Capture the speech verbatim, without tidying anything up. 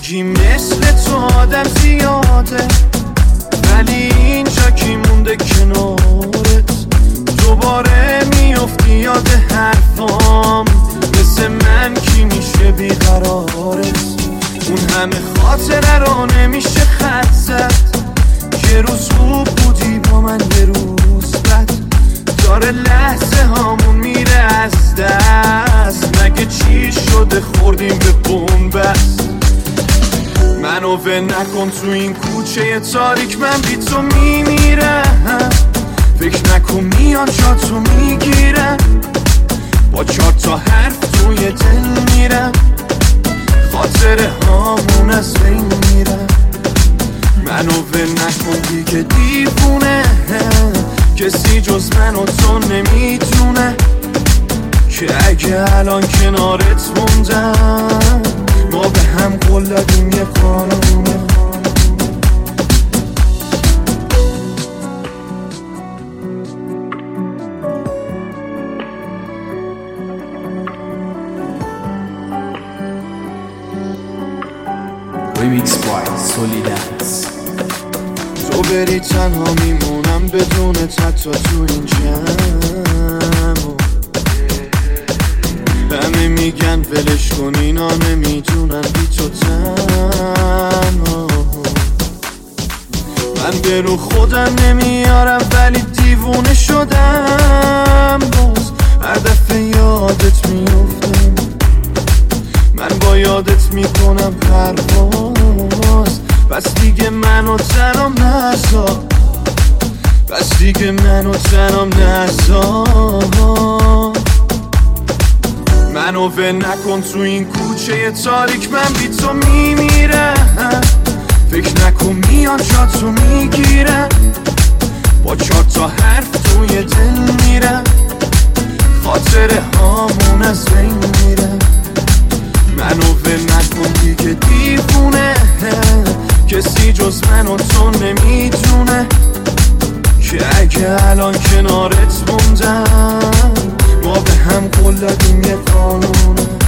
میگی مثل تو آدم زیاده، ولی اینجا کی مونده کنارت؟ دوباره میافتی یاد حرفام، مثل من کی میشه بیقرارت؟ اون همه خاطره رو نمیشه خط زد، یه روز خوب بودی با من یه روز بد، داره لحظه هامون میره از دست، مگه چی شده خوردیم به بنبست؟ منو ول نکن تو این کوچه تاریک، من بی تو میمیرم، فکر نکن میان جا تو میگیرم، با چهار تا حرف توی دل میرم، خاطره هامون از بین میرم. منو ول نکن دیگه دیوونه، کسی جز من و تو نمیدونه که اگه الان کنارت موندم، ما به هم قول دادیم یه قانونه. Remix by Solidance. تو بری تنها میمونم بدون حتی تو این جمع، همه میگن ولش کن اینا نمیدونن بی تو تنها، من به رو خودم نمیارم ولی دیوونه شدم باز، هر دفعه یادت میفتم من با یادت میکنم پرواز، بس دیگه منو تنم نذار، بس دیگه منو تنم نذار. منو ول نکن تو این کوچه تاریک، من بی تو میمیرم، فکر نکن میان جا تو میگیرم، با چهار تا حرف توی دل میرم، خاطره هامون از بین میرم. منو ول نکن دیگه دیوونه، کسی جز من و تو نمیدونه که اگه الان کنارت موندم، ما به هم قول دادیم یه قانونه.